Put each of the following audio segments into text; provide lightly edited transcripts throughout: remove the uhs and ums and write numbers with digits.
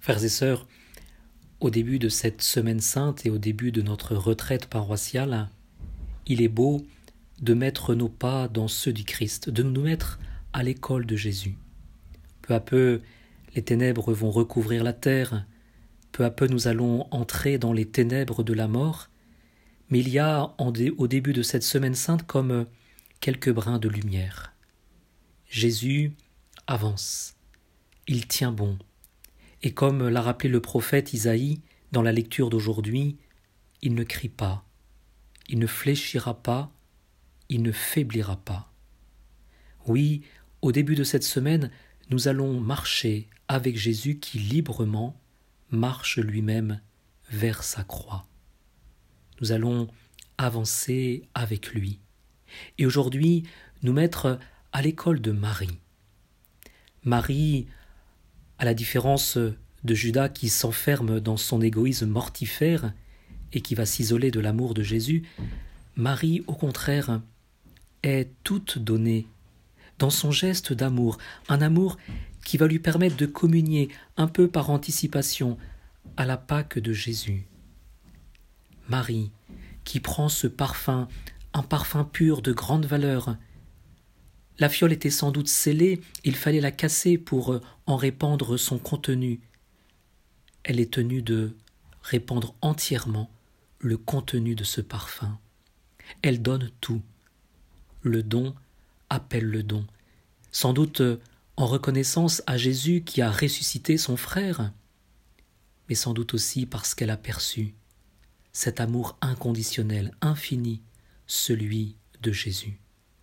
Frères et sœurs, au début de cette semaine sainte et au début de notre retraite paroissiale, il est beau de mettre nos pas dans ceux du Christ, de nous mettre à l'école de Jésus. Peu à peu, les ténèbres vont recouvrir la terre, peu à peu nous allons entrer dans les ténèbres de la mort, mais il y a au début de cette semaine sainte comme quelques brins de lumière. Jésus avance, il tient bon. Et comme l'a rappelé le prophète Isaïe dans la lecture d'aujourd'hui, il ne crie pas, il ne fléchira pas, il ne faiblira pas. Oui, au début de cette semaine, nous allons marcher avec Jésus qui librement marche lui-même vers sa croix. Nous allons avancer avec lui. Et aujourd'hui, nous mettre à l'école de Marie. Marie, à la différence de Judas qui s'enferme dans son égoïsme mortifère et qui va s'isoler de l'amour de Jésus, Marie, au contraire, est toute donnée dans son geste d'amour, un amour qui va lui permettre de communier un peu par anticipation à la Pâque de Jésus. Marie, qui prend ce parfum, un parfum pur de grande valeur. La fiole était sans doute scellée, il fallait la casser pour en répandre son contenu. Elle est tenue de répandre entièrement le contenu de ce parfum. Elle donne tout. Le don appelle le don. Sans doute en reconnaissance à Jésus qui a ressuscité son frère, mais sans doute aussi parce qu'elle a perçu cet amour inconditionnel, infini, celui de Jésus.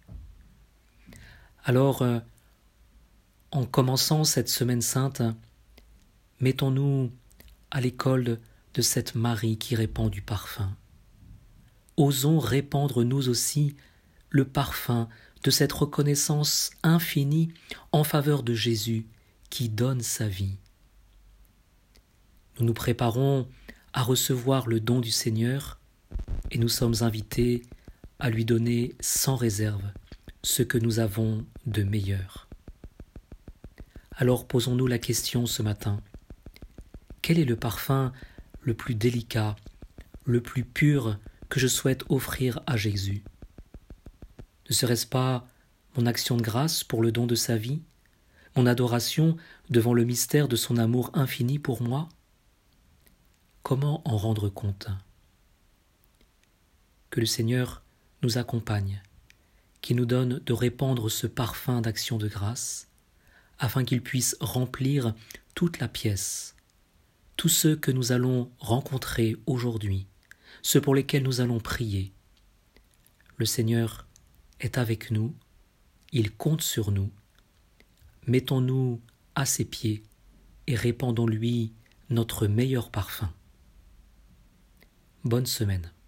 Alors, en commençant cette semaine sainte, mettons-nous à l'école de cette Marie qui répand du parfum. Osons répandre nous aussi le parfum de cette reconnaissance infinie en faveur de Jésus qui donne sa vie. Nous nous préparons à recevoir le don du Seigneur et nous sommes invités à lui donner sans réserve ce que nous avons de meilleur. Alors posons-nous la question ce matin. Quel est le parfum le plus délicat, le plus pur que je souhaite offrir à Jésus ? Ne serait-ce pas mon action de grâce pour le don de sa vie, mon adoration devant le mystère de son amour infini pour moi ? Comment en rendre compte ? Que le Seigneur nous accompagne, qu'il nous donne de répandre ce parfum d'action de grâce, afin qu'il puisse remplir toute la pièce, tous ceux que nous allons rencontrer aujourd'hui, ceux pour lesquels nous allons prier. Le Seigneur est avec nous, il compte sur nous. Mettons-nous à ses pieds et répandons-lui notre meilleur parfum. Bonne semaine.